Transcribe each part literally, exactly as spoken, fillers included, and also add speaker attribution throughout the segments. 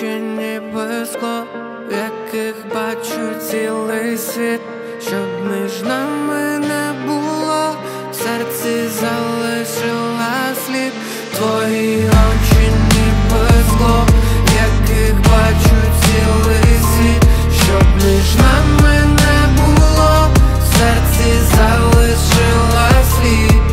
Speaker 1: очі ніби скло, в яких бачу цілий світ. Щоб між нами не було, в серці залишила слід. Твої очі ніби скло, в яких бачу цілий світ. Щоб між нами не було, в серці залишила слід.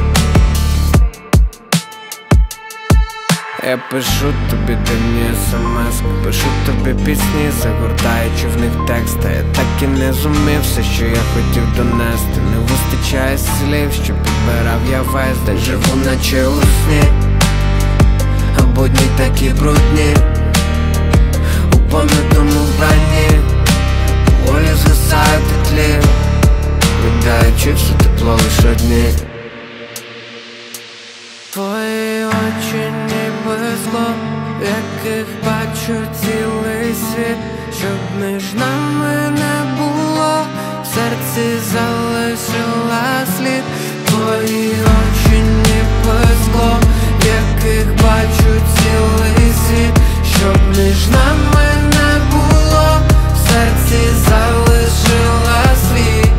Speaker 1: Я пишу тобі дивні смс, пишу тобі пісні, загортаючи в них тексти. Я так і не зумів все, що я хотів донести. Не вистачає слів, що підбирав я весь день. Живу наче у сні, а будні такі брудні. У пом'ятому вбранні волі згасають у тлі, віддаючи все тепло лиш одні. Твої очі ніби скло, в яких бачу цілий світ. Щоб між нами не було, в серці залишила слід. Твої очі ніби скло, в яких бачу цілий світ. Щоб між нами не було, в серці залишила слід.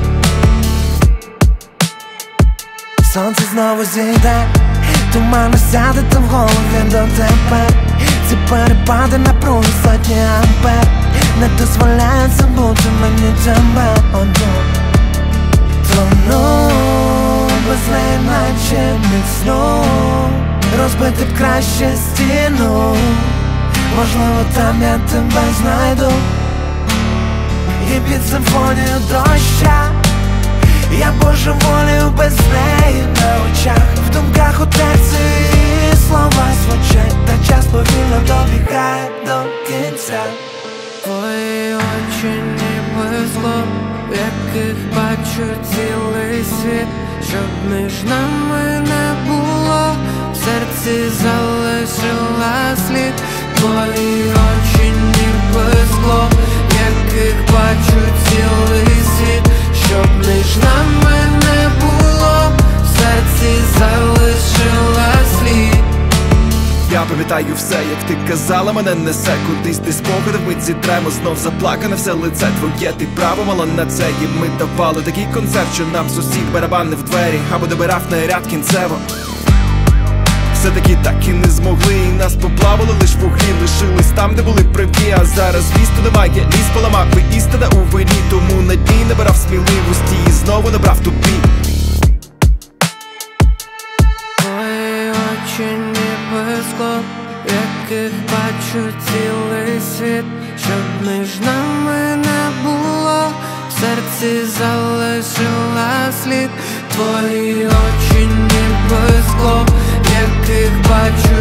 Speaker 2: Сонце знову зійде, туман сяде там в голові до тебе. Ці перепади напруги сотні ампер не дозволяють забути мені тебе одну. Тону без неї наче міцну, розбити б краще стіну. Можливо там я тебе знайду, і під симфонію доща я божеволію без неї на очах. В думках у тексті її слова звучать, та час повільно добігає до кінця.
Speaker 1: Твої очі ніби скло, в яких бачу цілий світ. Щоб між нами не було, в серці залишила слід. Твої очі ніби скло, в яких бачу цілий світ. Щоб між нами не було, в серці залишила слід.
Speaker 3: Я пам'ятаю все, як ти казала, мене несе кудись, ти спогади вмить зітремо, знов заплакане все лице твоє. Ти право мала на це, і ми давали такий концерт, що нам сусід барабанив в двері або добирав наряд кінцево. Все-таки так і не змогли, і нас поплавали лиш вуглі. Лишились там, де були праві, а зараз місто немає. Ліс поламав, і істина у вині, тому на дні набирав сміливості і знову набрав тупі.
Speaker 1: Твої очі ніби скло, в яких бачу цілий світ. Щоб між нами не було, в серці залишила слід. Твої очі ніби скло, в яких бачу